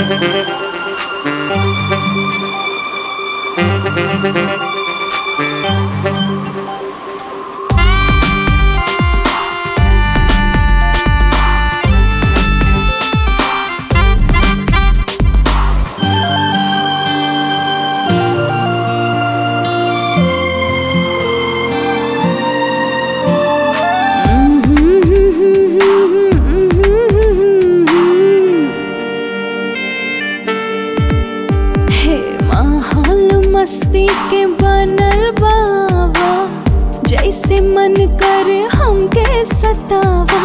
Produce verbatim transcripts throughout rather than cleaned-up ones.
मस्ती के बनल बाबा, जैसे मन करे हमके सतावा।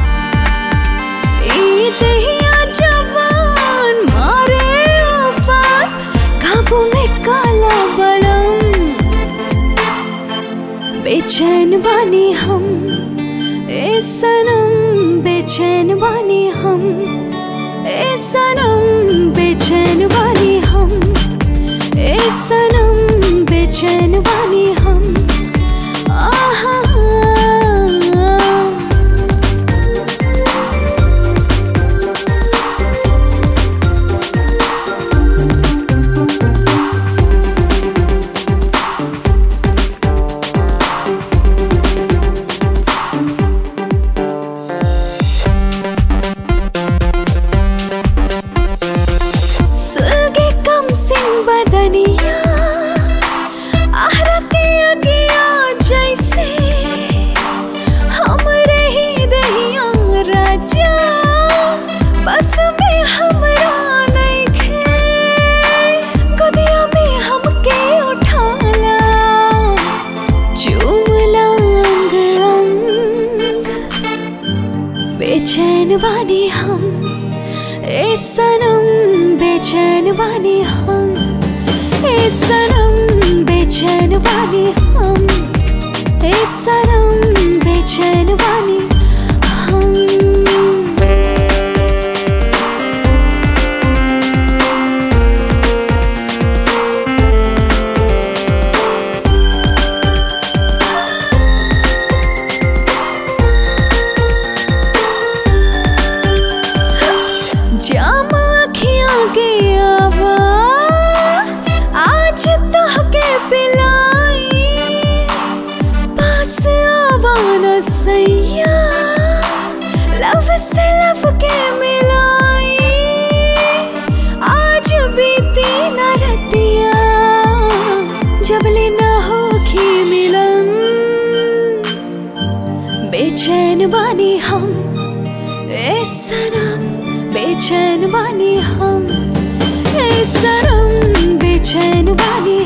ई दहिया जवान मारे उफान, काबू में काला बलम। बेचैन बानी हम ए सनम, बेचैन बानी हम ए सनम, बेचैन बानी हम ए सनम, बेचैन बानी हम। आहा सुलगे कम सिंह बदनिया, आहरा के अगिया जैसे हमरे ही दहिया राजा। बस में हमरा नइखे, गोदिया में हमके उठाला, चूमला अंग अंग। बेचैन बानी हम ए सनम, बेचैन बानी हम ए सनम, बेचैन बानी हम ए सनम, बेचैन बानी हम। जाम अखियां के आवा, आज तोहके पिलाई, पास आवा न सैया, लव से लव के मिलाई। आज बीती न रतिया, जबले न होखी मिलन। बेचैन बानी हम ए सनम, बेचैन बानी हम ए सनम, बेचैन बानी